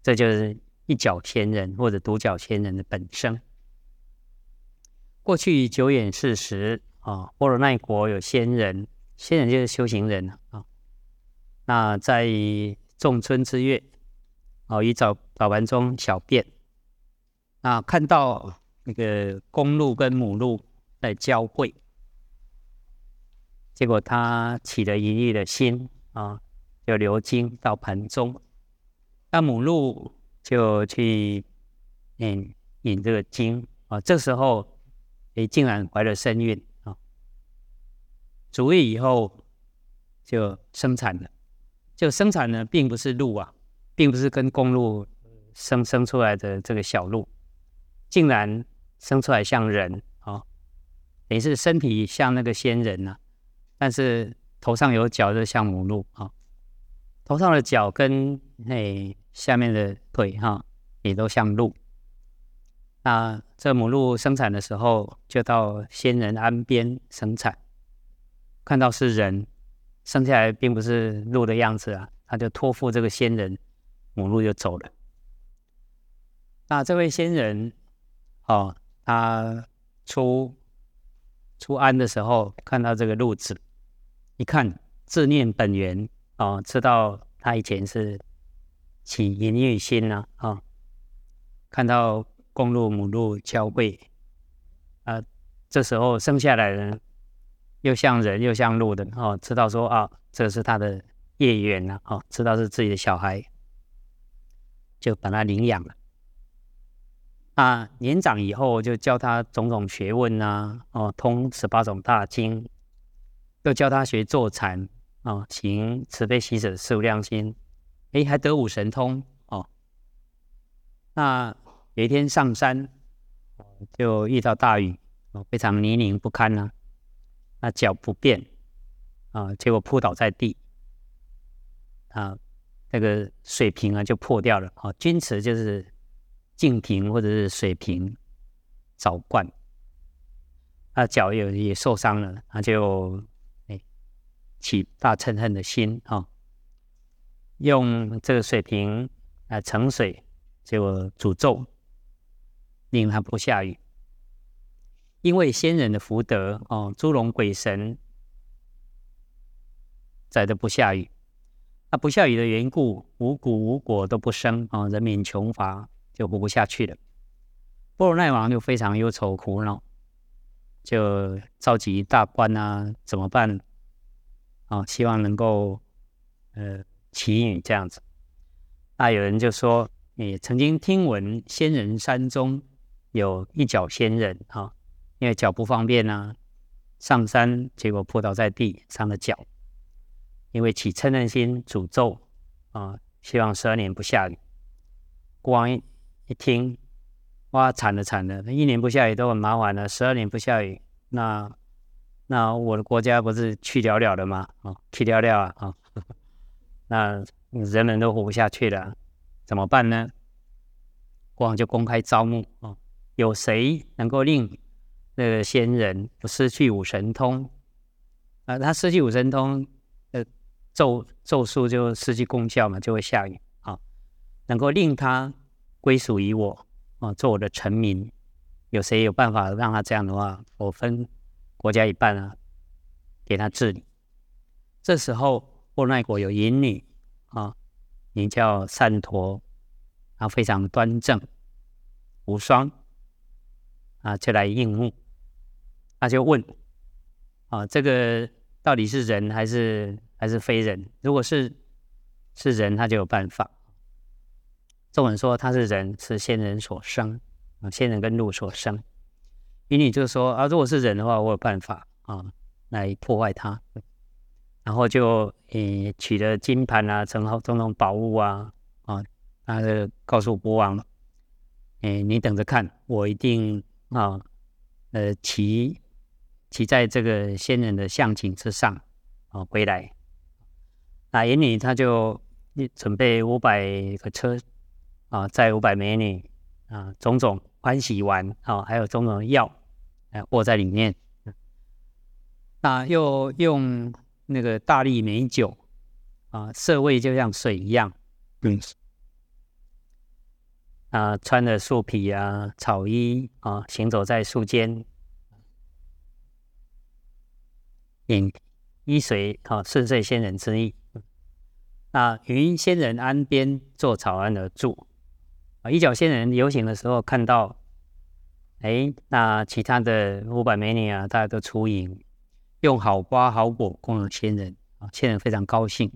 这就是一角仙人或者独角仙人的本生。过去久远世时波罗奈国有仙人，仙人就是修行人那在仲春之月以澡盆中小便，那看到那个公鹿跟母鹿在交汇，结果他起了淫欲的心就流精到盆中，那母鹿就去引这个精这时候竟然怀了身孕足月以后就生产了。就生产呢，并不是鹿并不是跟公鹿生出来的这个小鹿，竟然生出来像人等于是身体像那个仙人但是头上有角就像母鹿头上的角跟下面的腿也都像鹿。那这母鹿生产的时候，就到仙人岸边生产，看到是人，生下来并不是鹿的样子他就托付这个仙人，母鹿就走了。那这位仙人他出岸的时候，看到这个鹿子，一看自念本源知道他以前是起淫欲心看到公鹿母鹿交汇这时候生下来的又像人又像鹿的知道说这是他的业缘知道是自己的小孩，就把他领养了。年长以后就教他种种学问通18种大经，又教他学坐禅行慈悲喜舍四无量心，还得五神通那有一天上山就遇到大雨非常泥泞不堪那脚不便结果扑倒在地那个水瓶就破掉了钧瓷就是净瓶或者是水瓶澡罐，脚也受伤了，他就起大嗔恨的心用这个水瓶盛水，结果诅咒令他不下雨。因为仙人的福德诸龙鬼神在这不下雨，那不下雨的缘故，五谷无果都不生人民穷乏，就活不下去了。波罗奈王就非常忧愁苦恼，就召集大官怎么办希望能够祈雨这样子。那有人就说曾经听闻仙人山中有一角仙人因为脚不方便上山结果扑倒在地，伤了脚，因为起嗔恨心诅咒希望12年不下雨。国王一听，哇，惨了，1年不下雨都很麻烦了，12年不下雨，那我的国家不是去了了了吗去了了那人们都活不下去了，怎么办呢？国王就公开招募有谁能够令那个仙人不失去五神通他失去五神通咒术就失去功效嘛，就会下雨能够令他归属于我做我的臣民，有谁有办法让他这样的话，我分国家一半给他治理。这时候波罗奈国有淫女名叫善陀非常端正无双就来应募。他就问这个到底是人还是非人？如果是人，他就有办法。众人说他是人，是仙人所生仙人跟鹿所生。淫女就说如果是人的话，我有办法来破坏他。然后就取了金盘种种宝物他就告诉国王你等着看，我一定骑在这个仙人的象颈之上归来。那淫女他就准备500个车载500美女种种欢喜丸还有种种药卧在里面。那又用那个大力美酒色味就像水一样穿着树皮草衣行走在树间，引依随顺遂仙人之意。那于仙人庵边坐草庵而住。一角仙人游行的时候看到，那其他的500美女大家都出迎，用好瓜好果供养仙人仙人非常高兴。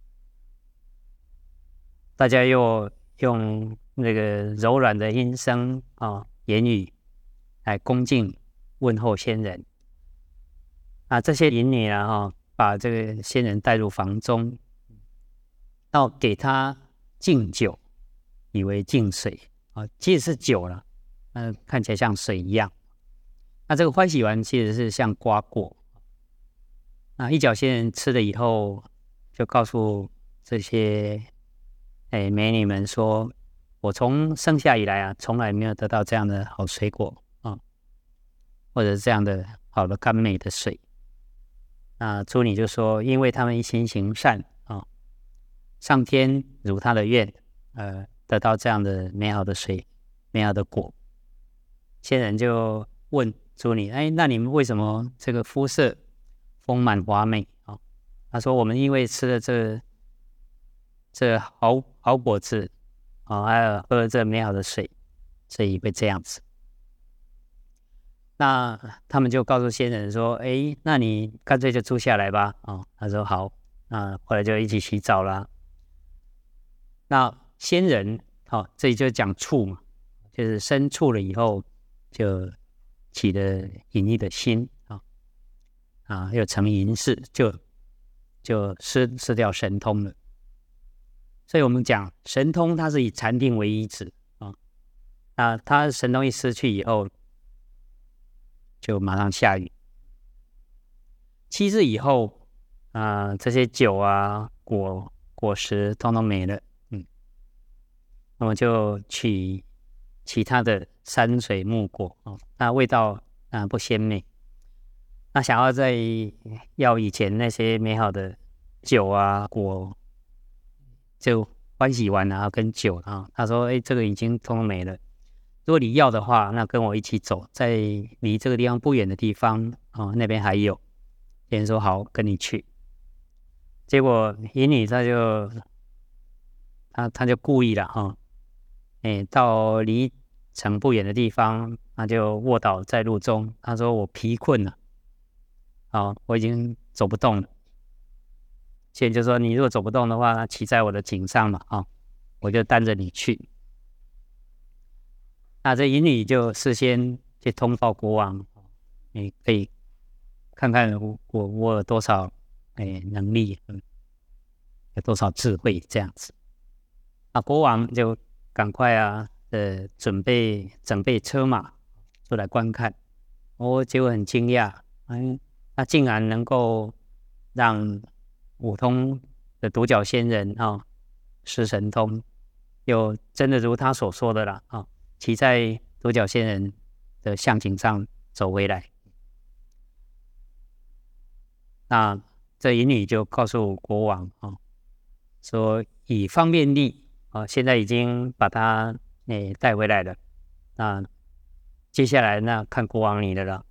大家又用那个柔软的音声言语来恭敬问候仙人。这些淫女把这个仙人带入房中，要给他敬酒，以为敬水其实是酒了，看起来像水一样。那这个欢喜丸其实是像瓜果。那一角仙人吃了以后，就告诉这些美女们说，我从生下以来从来没有得到这样的好水果或者这样的好的甘美的水。那诸女就说，因为他们一心行善上天如他的愿，得到这样的美好的水，美好的果。仙人就问诸女，那你们为什么这个肤色丰满华美他说，我们因为吃了这好果子还有喝了这美好的水，所以会这样子。那他们就告诉仙人说，那你干脆就住下来吧他说好。后来就一起洗澡啦。那仙人这里就讲处嘛，就是生处了以后就起了淫逸的心又成淫事，就失掉神通了。所以我们讲神通它是以禅定为依止那它神通一失去以后，就马上下雨。7日以后这些酒果实通通没了那么就取其他的山水木果那味道不鲜美。那想要再要以前那些美好的酒果，就欢喜丸跟酒他说这个已经通通没了，如果你要的话，那跟我一起走，在离这个地方不远的地方那边还有。别人说好，跟你去。结果淫女他就故意了到离城不远的地方，他就卧倒在路中。他说我疲困了我已经走不动了。仙人就说，你如果走不动的话，骑在我的颈上嘛我就担着你去。那这淫女就事先去通报国王，你可以看看我有多少能力有多少智慧这样子。国王就赶快准备车马出来观看。结果很惊讶那竟然能够让五通的独角仙人失神通，有真的如他所说的啦骑在独角仙人的象颈上走回来。那这淫女就告诉国王说以方便力现在已经把他带回来了。那接下来那看国王你的了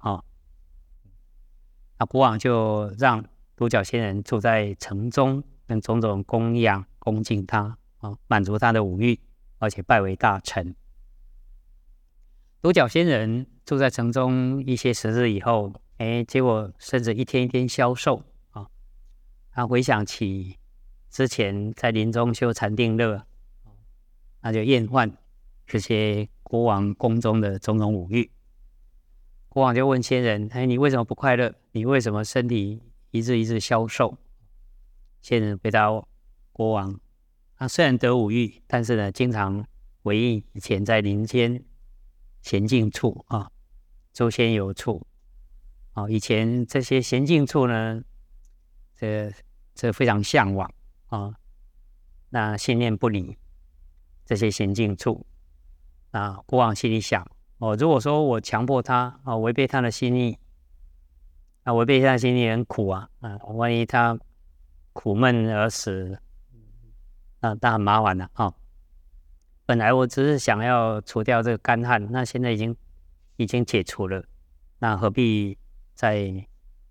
那国王就让独角仙人住在城中，跟种种供养恭敬他满足他的五欲，而且拜为大臣。独角仙人住在城中一些时日以后结果甚至一天一天消瘦他回想起之前在林中修禅定乐那就厌患这些国王宫中的种种五欲。国王就问仙人你为什么不快乐？你为什么身体一日一日消瘦？仙人回答国王他虽然得五欲，但是呢经常回忆以前在林间闲静处诸仙游处以前这些闲静处呢这非常向往那心念不离这些闲静处。那国王心里想如果说我强迫他违背他的心意违背他的心意很苦万一他苦闷而死那很麻烦了本来我只是想要除掉这个干旱，那现在已经解除了，那何必再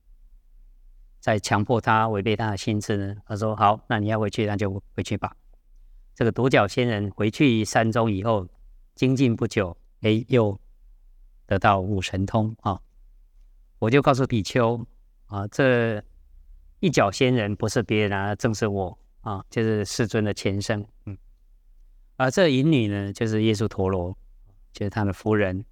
强迫他违背他的心智呢？他说好，那你要回去，那就回去吧。这个独角仙人回去山中以后，精进不久，又得到五神通啊。我就告诉比丘啊，这一角仙人不是别人啊，正是我啊，就是世尊的前身。这淫女呢，就是耶稣陀罗，就是他的夫人。